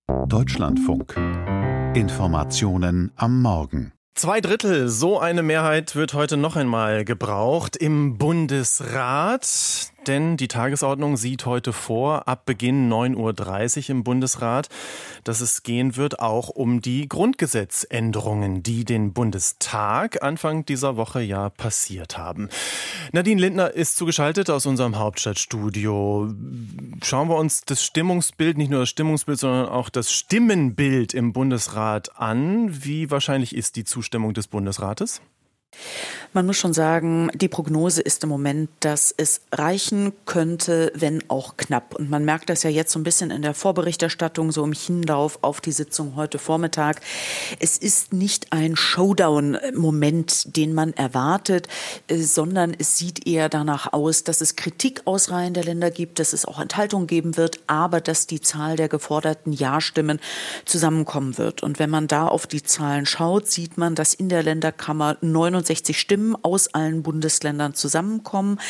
Deutschlandfunk. Informationen am Morgen. 2/3, so eine Mehrheit wird heute noch einmal gebraucht im Bundesrat. Denn die Tagesordnung sieht heute vor, ab Beginn 9:30 Uhr im Bundesrat, dass es gehen wird auch um die Grundgesetzänderungen, die den Bundestag Anfang dieser Woche ja passiert haben. Nadine Lindner ist zugeschaltet aus unserem Hauptstadtstudio. Schauen wir uns das Stimmungsbild, nicht nur das Stimmungsbild, sondern auch das Stimmenbild im Bundesrat an. Wie wahrscheinlich ist die Zustimmung des Bundesrates? Man muss schon sagen, die Prognose ist im Moment, dass es reichen könnte, wenn auch knapp. Und man merkt das ja jetzt so ein bisschen in der Vorberichterstattung, so im Hinlauf auf die Sitzung heute Vormittag. Es ist nicht ein Showdown-Moment, den man erwartet, sondern es sieht eher danach aus, dass es Kritik aus Reihen der Länder gibt, dass es auch Enthaltungen geben wird, aber dass die Zahl der geforderten Ja-Stimmen zusammenkommen wird. Und wenn man da auf die Zahlen schaut, sieht man, dass in der Länderkammer 69 Stimmen aus allen Bundesländern zusammenkommen.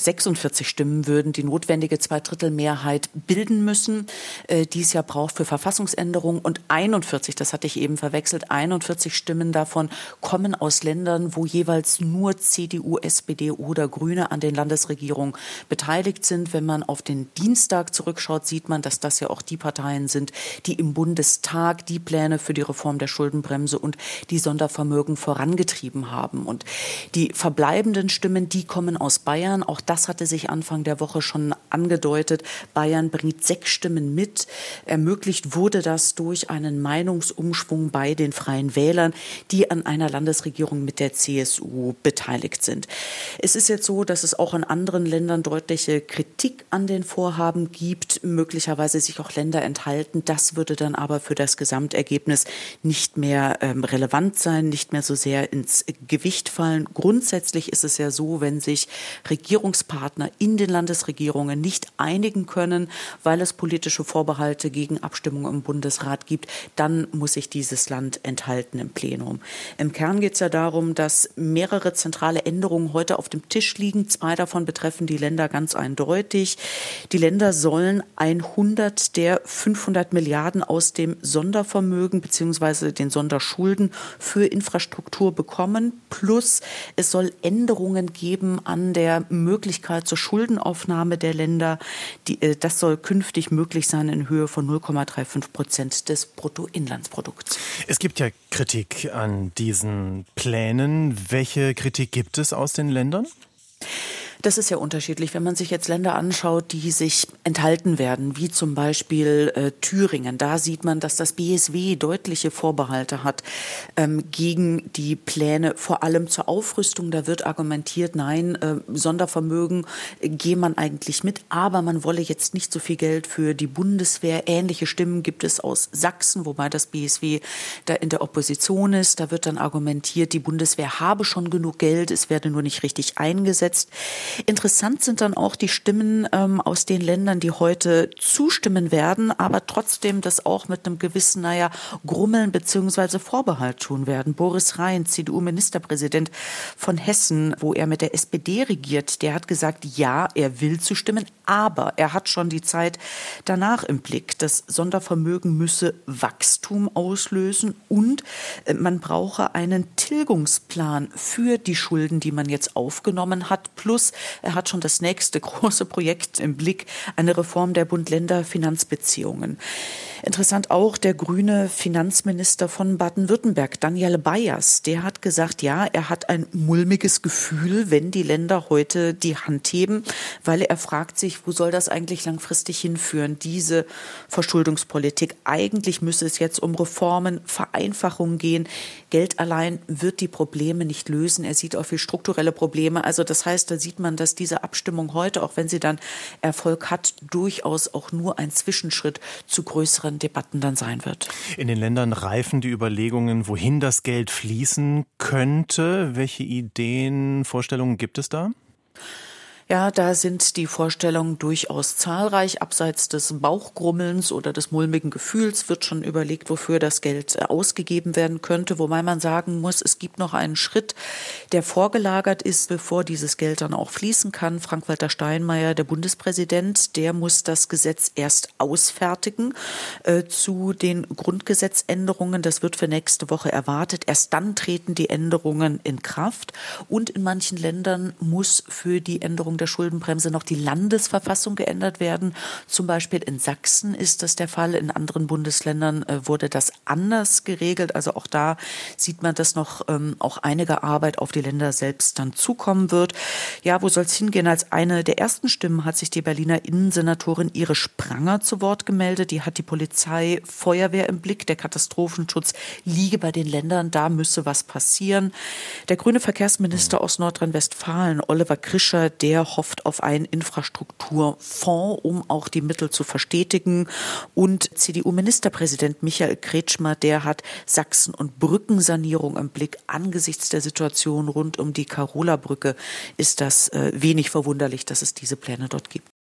46 Stimmen würden die notwendige Zweidrittelmehrheit bilden müssen, die es ja braucht für Verfassungsänderungen. Und 41, das hatte ich eben verwechselt, 41 Stimmen davon kommen aus Ländern, wo jeweils nur CDU, SPD oder Grüne an den Landesregierungen beteiligt sind. Wenn man auf den Dienstag zurückschaut, sieht man, dass das ja auch die Parteien sind, die im Bundestag die Pläne für die Reform der Schuldenbremse und die Sondervermögen vorangetrieben haben. Und die verbleibenden Stimmen, die kommen aus Bayern. Auch das hatte sich Anfang der Woche schon angedeutet. Bayern bringt 6 Stimmen mit. Ermöglicht wurde das durch einen Meinungsumschwung bei den Freien Wählern, die an einer Landesregierung mit der CSU beteiligt sind. Es ist jetzt so, dass es auch in anderen Ländern deutliche Kritik an den Vorhaben gibt. Möglicherweise sich auch Länder enthalten. Das würde dann aber für das Gesamtergebnis nicht mehr relevant sein, nicht mehr so sehr ins Gewicht fallen. Grundsätzlich ist es ja so, wenn sich Regierungspartner in den Landesregierungen nicht einigen können, weil es politische Vorbehalte gegen Abstimmungen im Bundesrat gibt, dann muss sich dieses Land enthalten im Plenum. Im Kern geht es ja darum, dass mehrere zentrale Änderungen heute auf dem Tisch liegen. 2 davon betreffen die Länder ganz eindeutig. Die Länder sollen 100 der 500 Milliarden aus dem Sondervermögen bzw. den Sonderschulden für Infrastruktur bekommen. Plus es soll Änderungen geben an der Möglichkeit zur Schuldenaufnahme der Länder. Das soll künftig möglich sein in Höhe von 0,35% des Bruttoinlandsprodukts. Es gibt ja Kritik an diesen Plänen. Welche Kritik gibt es aus den Ländern? Das ist ja unterschiedlich. Wenn man sich jetzt Länder anschaut, die sich enthalten werden, wie zum Beispiel Thüringen, da sieht man, dass das BSW deutliche Vorbehalte hat gegen die Pläne, vor allem zur Aufrüstung. Da wird argumentiert, nein, Sondervermögen gehe man eigentlich mit, aber man wolle jetzt nicht so viel Geld für die Bundeswehr. Ähnliche Stimmen gibt es aus Sachsen, wobei das BSW da in der Opposition ist. Da wird dann argumentiert, die Bundeswehr habe schon genug Geld, es werde nur nicht richtig eingesetzt. Interessant sind dann auch die Stimmen aus den Ländern, die heute zustimmen werden, aber trotzdem das auch mit einem gewissen, Grummeln bzw. Vorbehalt tun werden. Boris Rhein, CDU-Ministerpräsident von Hessen, wo er mit der SPD regiert, der hat gesagt, ja, er will zustimmen, aber er hat schon die Zeit danach im Blick. Das Sondervermögen müsse Wachstum auslösen und man brauche einen Tilgungsplan für die Schulden, die man jetzt aufgenommen hat, plus er hat schon das nächste große Projekt im Blick, eine Reform der Bund-Länder-Finanzbeziehungen. Interessant auch der grüne Finanzminister von Baden-Württemberg, Daniel Bayers, der hat gesagt, ja, er hat ein mulmiges Gefühl, wenn die Länder heute die Hand heben, weil er fragt sich, wo soll das eigentlich langfristig hinführen, diese Verschuldungspolitik. Eigentlich müsse es jetzt um Reformen, Vereinfachungen gehen. Geld allein wird die Probleme nicht lösen. Er sieht auch viel strukturelle Probleme. Also das heißt, da sieht man, dass diese Abstimmung heute, auch wenn sie dann Erfolg hat, durchaus auch nur ein Zwischenschritt zu größeren Debatten dann sein wird. In den Ländern reifen die Überlegungen, wohin das Geld fließen könnte. Welche Ideen, Vorstellungen gibt es da? Ja, da sind die Vorstellungen durchaus zahlreich. Abseits des Bauchgrummelns oder des mulmigen Gefühls wird schon überlegt, wofür das Geld ausgegeben werden könnte. Wobei man sagen muss, es gibt noch einen Schritt, der vorgelagert ist, bevor dieses Geld dann auch fließen kann. Frank-Walter Steinmeier, der Bundespräsident, der muss das Gesetz erst ausfertigen zu den Grundgesetzänderungen. Das wird für nächste Woche erwartet. Erst dann treten die Änderungen in Kraft. Und in manchen Ländern muss für die Änderung der Schuldenbremse noch die Landesverfassung geändert werden. Zum Beispiel in Sachsen ist das der Fall. In anderen Bundesländern wurde das anders geregelt. Also auch da sieht man, dass noch auch einige Arbeit auf die Länder selbst dann zukommen wird. Ja, wo soll es hingehen? Als eine der ersten Stimmen hat sich die Berliner Innensenatorin Iris Spranger zu Wort gemeldet. Die hat die Polizei, Feuerwehr im Blick. Der Katastrophenschutz liege bei den Ländern. Da müsse was passieren. Der grüne Verkehrsminister aus Nordrhein-Westfalen, Oliver Krischer, der hofft auf einen Infrastrukturfonds, um auch die Mittel zu verstetigen. Und CDU-Ministerpräsident Michael Kretschmer, der hat Sachsen- und Brückensanierung im Blick. Angesichts der Situation rund um die Karola-Brücke ist das wenig verwunderlich, dass es diese Pläne dort gibt.